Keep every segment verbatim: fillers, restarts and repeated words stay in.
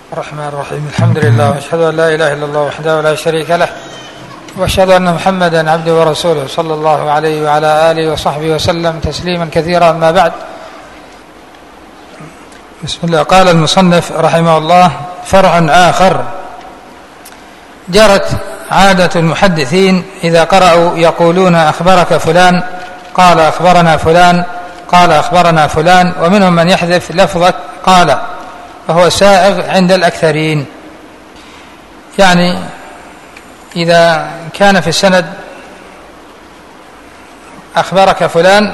الرحمن الرحيم. الحمد لله واشهد ان لا اله الا الله وحده لا شريك له واشهد ان محمدا عبده ورسوله صلى الله عليه وعلى اله وصحبه وسلم تسليما كثيرا. اما بعد، بسم الله. قال المصنف رحمه الله: فرع آخر. جرت عادة المحدثين إذا قرأوا يقولون أخبرك فلان، قال أخبرنا فلان، قال أخبرنا فلان، ومنهم من يحذف لفظة قال، فهو سائغ عند الأكثرين. يعني إذا كان في السند أخبرك فلان،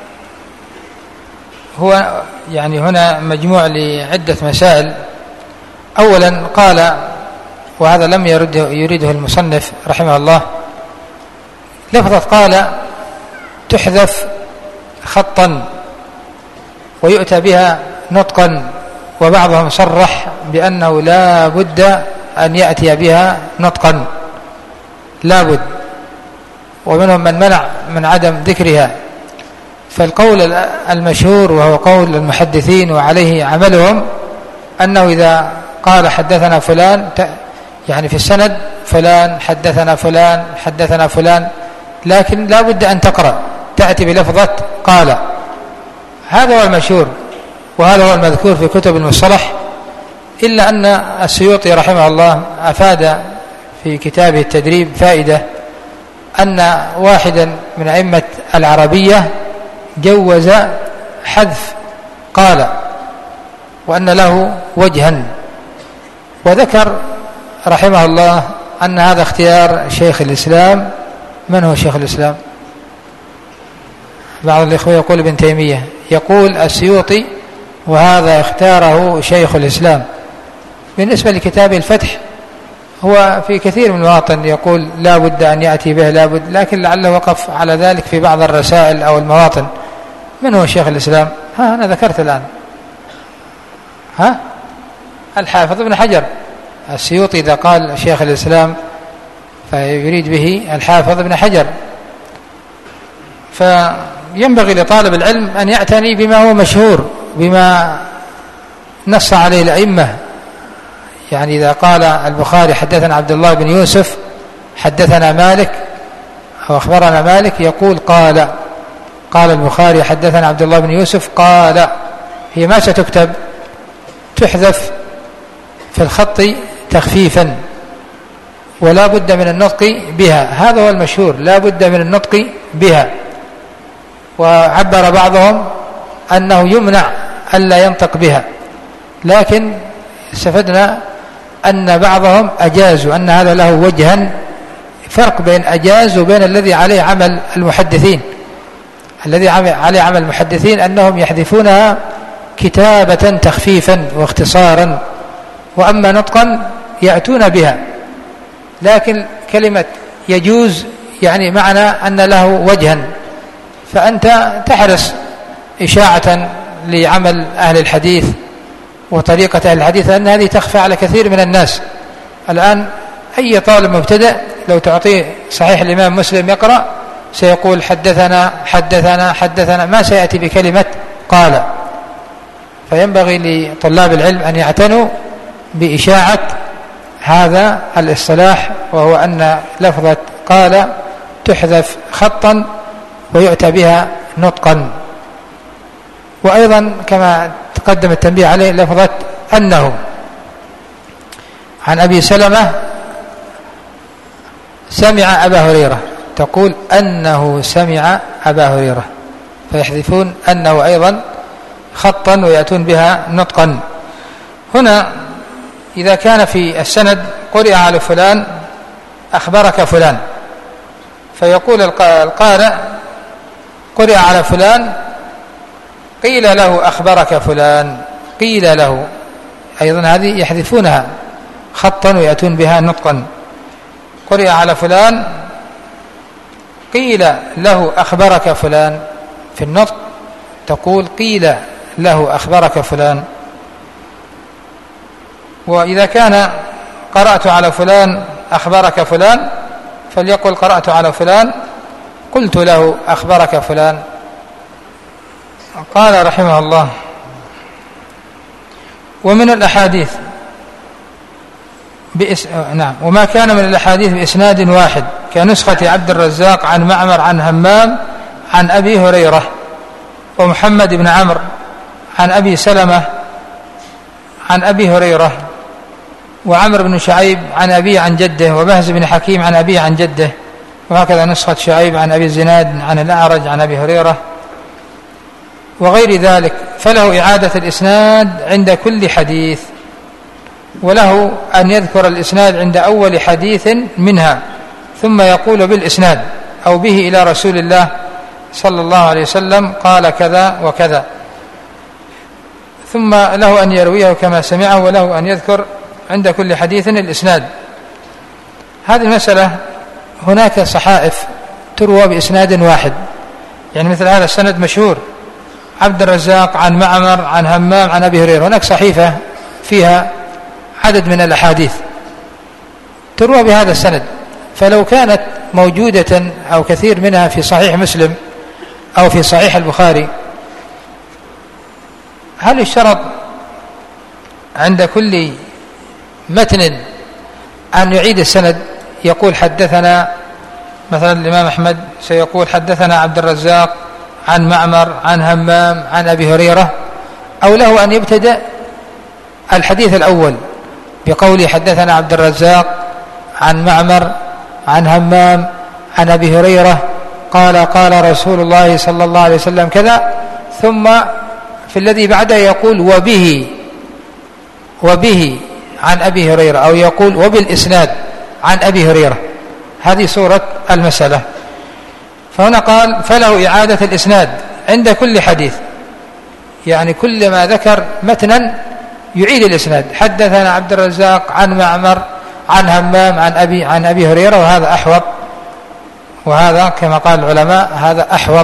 هو يعني هنا مجموع لعدة مسائل. أولا قال، وهذا لم يرده يريده المصنف رحمه الله، لفظة قال تحذف خطا ويؤتى بها نطقا، وبعضهم صرح بأنه لا بد أن يأتي بها نطقا، لا بد، ومنهم من منع من عدم ذكرها. فالقول المشهور وهو قول المحدثين وعليه عملهم أنه إذا قال حدثنا فلان، يعني في السند فلان حدثنا فلان حدثنا فلان، لكن لا بد أن تقرأ تأتي بلفظة قال. هذا هو المشهور وهذا هو المذكور في كتب المصطلح، إلا أن السيوطي رحمه الله أفاد في كتابه التدريب فائدة، أن واحدا من أئمة العربية جوز حذف قال، وأن له وجها، وذكر رحمه الله أن هذا اختيار شيخ الإسلام. من هو شيخ الإسلام؟ بعض الإخوة يقول ابن تيمية، يقول السيوطي وهذا اختاره شيخ الإسلام. بالنسبة لكتاب الفتح، هو في كثير من المواطن يقول لا بد أن يأتي به لا بد، لكن لعله وقف على ذلك في بعض الرسائل أو المواطن. من هو شيخ الإسلام؟ ها أنا ذكرت الآن، ها الحافظ ابن حجر. السيوطي إذا قال شيخ الإسلام فيريد به الحافظ ابن حجر. فينبغي لطالب العلم أن يعتني بما هو مشهور، بما نص عليه الأئمة. يعني إذا قال البخاري حدثنا عبد الله بن يوسف حدثنا مالك أو أخبرنا مالك، يقول قال قال البخاري حدثنا عبد الله بن يوسف قال. هي ما ستكتب، تحذف في الخط تخفيفا، ولا بد من النطق بها. هذا هو المشهور، لا بد من النطق بها. وعبر بعضهم أنه يمنع ألا ينطق بها، لكن استفدنا أن بعضهم أجازوا، أن هذا له وجها. فرق بين أجاز وبين الذي عليه عمل المحدثين. الذي عليه عمل المحدثين أنهم يحذفونها كتابة تخفيفا واختصارا، وأما نطقا يأتون بها. لكن كلمة يجوز يعني معنى أن له وجها، فأنت تحرص إشاعة لعمل أهل الحديث وطريقة أهل الحديث، لأن هذه تخفى على كثير من الناس. الآن أي طالب مبتدئ لو تعطيه صحيح الإمام مسلم يقرأ، سيقول حدثنا حدثنا حدثنا، ما سيأتي بكلمة قال. فينبغي لطلاب العلم أن يعتنوا بإشاعة هذا الاصطلاح، وهو أن لفظة قال تحذف خطا ويؤتى بها نطقا. وأيضا كما تقدم التنبيه عليه لفظة أنه. عن أبي سلمة سمع أبا هريرة، تقول أنه سمع أبا هريرة، فيحذفون أنه أيضا خطا ويأتون بها نطقا. هنا إذا كان في السند قرئ على فلان أخبرك فلان، فيقول القارئ قرئ على فلان قيل له أخبرك فلان، قيل له، أيضا هذه يحذفونها خطا ويأتون بها نطقا. قرئ على فلان قيل له أخبرك فلان، في النطق تقول قيل له أخبرك فلان. وإذا كان قرأت على فلان أخبرك فلان، فليقل قرأت على فلان قلت له أخبرك فلان. قال رحمه الله: ومن الأحاديث بإس... نعم. وما كان من الأحاديث بإسناد واحد كنسخة عبد الرزاق عن معمر عن همام عن أبي هريرة، ومحمد بن عمرو عن أبي سلمة عن أبي هريرة، وعمر بن شعيب عن أبي عن جده، وبهز بن حكيم عن أبي عن جده، وهكذا نسخة شعيب عن أبي الزناد عن الأعرج عن أبي هريرة وغير ذلك. فله إعادة الإسناد عند كل حديث، وله أن يذكر الإسناد عند أول حديث منها ثم يقول بالإسناد أو به إلى رسول الله صلى الله عليه وسلم قال كذا وكذا، ثم له أن يرويه كما سمعه، وله أن يذكر عند كل حديث الإسناد. هذه المسألة هناك صحائف تروى بإسناد واحد، يعني مثل هذا السند مشهور عبد الرزاق عن معمر عن همام عن أبي هريرة، هناك صحيفة فيها عدد من الأحاديث تروى بهذا السند، فلو كانت موجودة أو كثير منها في صحيح مسلم أو في صحيح البخاري، هل يشترط عند كل متن أن يعيد السند؟ يقول حدثنا مثلا الإمام أحمد سيقول حدثنا عبد الرزاق عن معمر عن همام عن أبي هريرة، أو له أن يبتدأ الحديث الأول بقوله حدثنا عبد الرزاق عن معمر عن همام عن أبي هريرة قال قال رسول الله صلى الله عليه وسلم كذا، ثم في الذي بعده يقول وبه وبه عن أبي هريرة، أو يقول وبالإسناد عن أبي هريرة. هذه صورة المسألة. فهنا قال فله إعادة الإسناد عند كل حديث، يعني كل ما ذكر متنا يعيد الإسناد، حدثنا عبد الرزاق عن معمر عن همام عن أبي عن أبي هريرة، وهذا أحوط، وهذا كما قال العلماء هذا أحوط.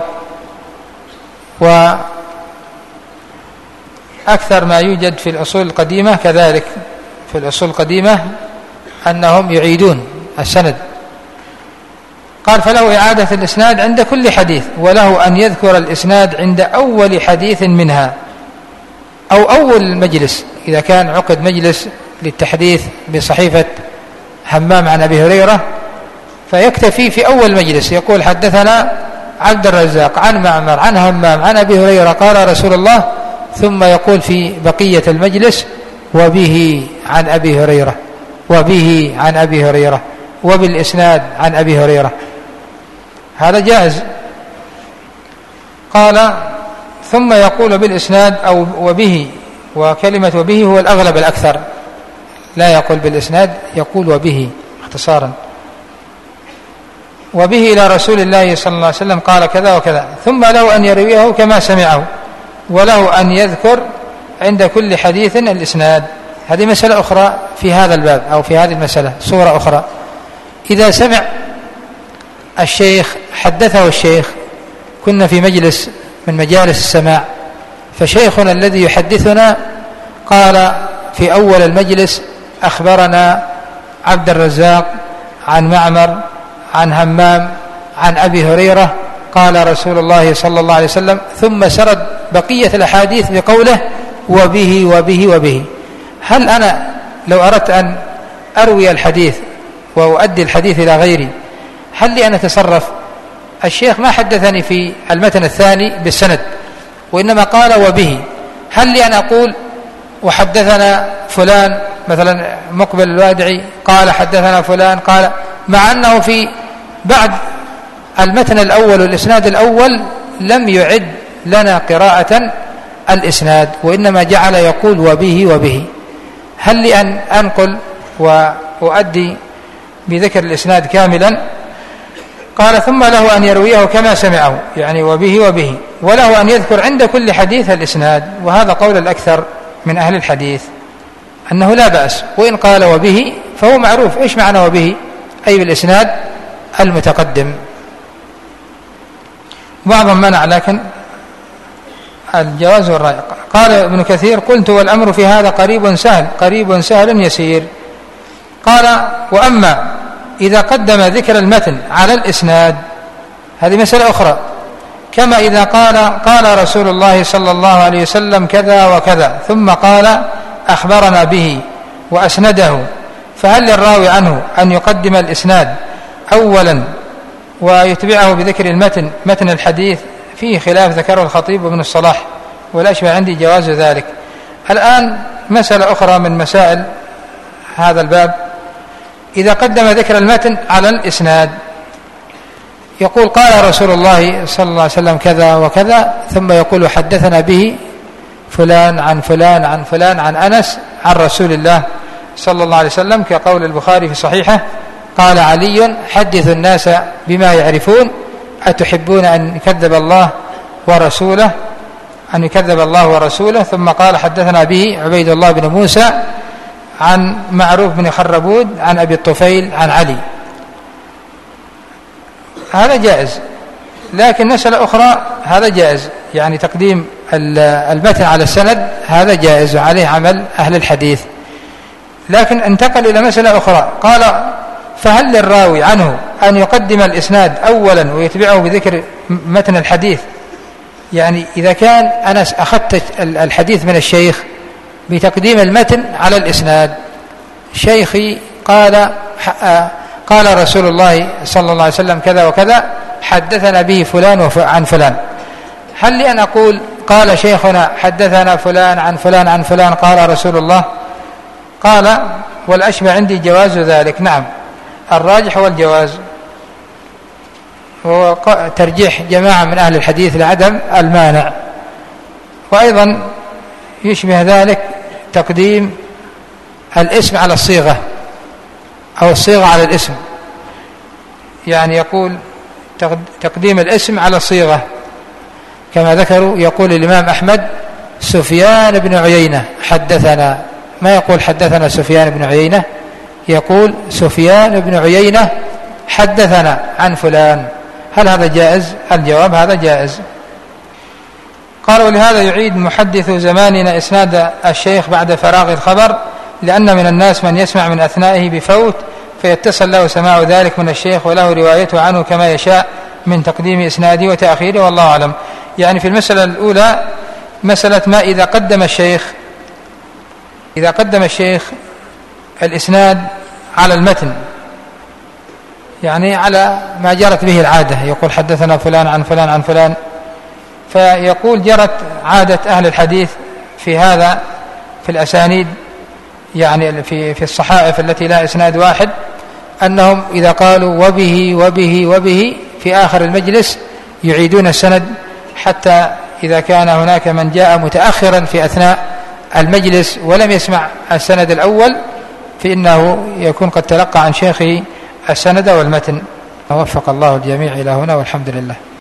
وأكثر ما يوجد في الأصول القديمة كذلك، في الأصول القديمة أنهم يعيدون السند. قال فله إعادة الإسناد عند كل حديث، وله أن يذكر الإسناد عند أول حديث منها أو أول مجلس، إذا كان عقد مجلس للتحديث بصحيفة همام عن أبي هريرة فيكتفي في أول مجلس يقول حدثنا عبد الرزاق عن معمر عن همام عن أبي هريرة قال رسول الله، ثم يقول في بقية المجلس وبه عن أبي هريرة وبه عن أبي هريرة وبالإسناد عن أبي هريرة، هذا جائز. قال ثم يقول بالإسناد أو وبه، وكلمة وبه هو الأغلب الأكثر، لا يقول بالإسناد، يقول وبه اختصارا، وبه إلى رسول الله صلى الله عليه وسلم قال كذا وكذا، ثم له أن يرويه كما سمعه، وله أن يذكر عند كل حديث الإسناد. هذه مسألة أخرى في هذا الباب أو في هذه المسألة، صورة أخرى. إذا سمع الشيخ حدثه الشيخ، كنا في مجلس من مجالس السماع، فشيخنا الذي يحدثنا قال في أول المجلس أخبرنا عبد الرزاق عن معمر عن همام عن أبي هريرة قال رسول الله صلى الله عليه وسلم، ثم سرد بقية الأحاديث بقوله وبه وبه وبه. هل أنا لو أردت أن أروي الحديث وأؤدي الحديث إلى غيري، هل لي أن أتصرف؟ الشيخ ما حدثني في المتن الثاني بالسند، وإنما قال وبه، هل لي أن أقول وحدثنا فلان مثلا مقبل الوادعي قال حدثنا فلان قال، مع أنه في بعد المتن الأول والإسناد الأول لم يعد لنا قراءة الإسناد، وإنما جعل يقول وبه وبه؟ هل لي أن أنقل وأؤدي بذكر الإسناد كاملا؟ قال ثم له أن يرويه كما سمعه، يعني وبه وبه، وله أن يذكر عند كل حديث الإسناد. وهذا قول الأكثر من أهل الحديث أنه لا بأس، وإن قال وبه فهو معروف. إيش معنى وبه؟ أي بالإسناد المتقدم. بعضهم منع، لكن الجواز والرأي. قال ابن كثير قلت والأمر في هذا قريب سهل، قريب سهل يسير. قال وأما إذا قدم ذكر المتن على الإسناد هذه مسألة أخرى، كما إذا قال قال رسول الله صلى الله عليه وسلم كذا وكذا، ثم قال أخبرنا به وأسنده، فهل للراوي عنه أن يقدم الإسناد أولا ويتبعه بذكر المتن متن الحديث؟ فيه خلاف ذكره الخطيب وابن الصلاح، والأشبه عندي جواز ذلك. الآن مسألة أخرى من مسائل هذا الباب: إذا قدم ذكر المتن على الإسناد يقول قال رسول الله صلى الله عليه وسلم كذا وكذا، ثم يقول حدثنا به فلان عن فلان عن فلان عن أنس عن رسول الله صلى الله عليه وسلم، كقول البخاري في صحيحه: قال علي: حدث الناس بما يعرفون، أتحبون أن يكذب الله ورسوله أن يكذب الله ورسوله. ثم قال حدثنا به عبيد الله بن موسى عن معروف بن خربود عن أبي الطفيل عن علي. هذا جائز. لكن مسألة أخرى: هذا جائز، يعني تقديم المتن على السند هذا جائز وعليه عمل أهل الحديث. لكن انتقل إلى مسألة أخرى، قال: فهل للراوي عنه أن يقدم الإسناد أولا ويتبعه بذكر متن الحديث؟ يعني إذا كان أنا أخذت الحديث من الشيخ بتقديم المتن على الإسناد، شيخي قال قال رسول الله صلى الله عليه وسلم كذا وكذا، حدثنا به فلان عن فلان، هل لي أن أقول قال شيخنا حدثنا فلان عن فلان عن فلان قال رسول الله؟ قال: والأشبه عندي جواز ذلك. نعم، الراجح هو الجواز، هو ترجيح جماعة من أهل الحديث لعدم المانع. وأيضا يشبه ذلك تقديم الاسم على الصيغة أو الصيغة على الاسم، يعني يقول تقديم الاسم على الصيغة كما ذكروا. يقول الإمام أحمد: سفيان بن عيينة حدثنا، ما يقول حدثنا سفيان بن عيينة، يقول سفيان بن عيينة حدثنا عن فلان. هل هذا جائز؟ الجواب: هذا جائز. قال: ولهذا يعيد محدث زماننا إسناد الشيخ بعد فراغ الخبر، لأن من الناس من يسمع من أثنائه بفوت فيتصل له سماع ذلك من الشيخ وله روايته عنه كما يشاء من تقديم إسناده وتأخيره، والله أعلم. يعني في المسألة الأولى مسألة ما إذا قدم الشيخ إذا قدم الشيخ الإسناد على المتن، يعني على ما جرت به العادة، يقول حدثنا فلان عن فلان عن فلان، فيقول جرت عادة أهل الحديث في هذا في الأسانيد، يعني في في الصحائف التي لا إسناد واحد، أنهم إذا قالوا وبه وبه وبه في آخر المجلس يعيدون السند، حتى إذا كان هناك من جاء متأخرا في أثناء المجلس ولم يسمع السند الأول فإنه يكون قد تلقى عن شيخه السند والمتن. وفق الله الجميع إلى هنا، والحمد لله.